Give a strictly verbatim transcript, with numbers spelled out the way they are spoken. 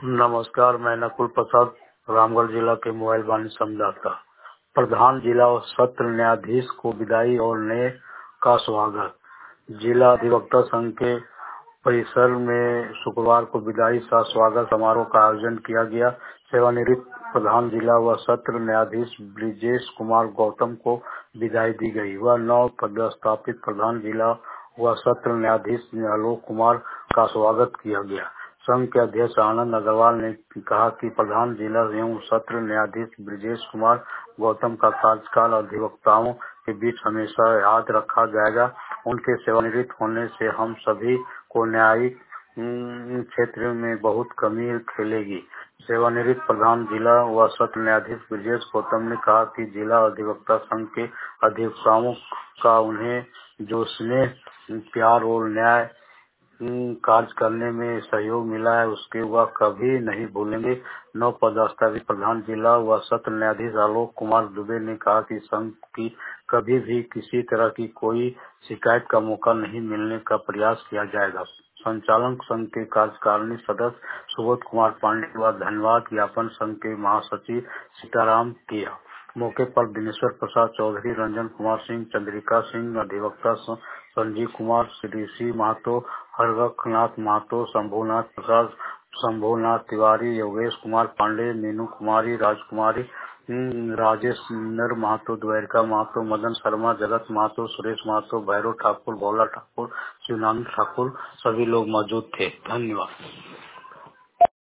नमस्कार, मैं नकुल प्रसाद रामगढ़ जिला के मोबाइल वाणिज्य समझाता। प्रधान जिला और सत्र न्यायाधीश को विदाई और नए का स्वागत। जिला अधिवक्ता संघ के परिसर में शुक्रवार को विदाई सह स्वागत समारोह का आयोजन किया गया। सेवानिवृत्त प्रधान जिला व सत्र न्यायाधीश ब्रिजेश कुमार गौतम को विदाई दी गई। वह नव पदस्थापित प्रधान जिला व सत्र न्यायाधीश आलोक कुमार का स्वागत किया गया। संघ के अध्यक्ष आनंद अग्रवाल ने कहा कि प्रधान जिला एवं सत्र न्यायाधीश ब्रिजेश कुमार गौतम का कार्यकाल अधिवक्ताओं के बीच हमेशा याद रखा जाएगा। उनके सेवानिवृत्त होने से हम सभी को न्यायिक क्षेत्र में बहुत कमी खेलेगी। सेवानिवृत्त प्रधान जिला व सत्र न्यायाधीश ब्रिजेश गौतम ने कहा कि जिला अधिवक्ता संघ के अधिवक्ताओं का उन्हें जो स्नेह, प्यार और न्याय कार्य करने में सहयोग मिला है उसके वह कभी नहीं भूलेंगे। नौ पदस्थापित प्रधान जिला व सत्र न्यायाधीश आलोक कुमार दुबे ने कहा कि संघ की कभी भी किसी तरह की कोई शिकायत का मौका नहीं मिलने का प्रयास किया जाएगा। संचालन संघ के कार्यकारिणी सदस्य सुबोध कुमार पांडे व धन्यवाद ज्ञापन संघ के महासचिव सीताराम किया। मौके पर दिनेश्वर प्रसाद चौधरी, रंजन कुमार सिंह, चंद्रिका सिंह, अधिवक्ता संजीव कुमार, ऋषि महतो, हरगखनाथ महतो, शंभुनाथ प्रसाद, शंभुनाथ तिवारी, योगेश कुमार पांडे, मीनू कुमारी, राजकुमारी, राजेश नर महतो, द्वारिका महतो, मदन शर्मा, जगत महतो, सुरेश महतो, भैरव ठाकुर, भोला ठाकुर, शिवानंद ठाकुर सभी लोग मौजूद थे। धन्यवाद।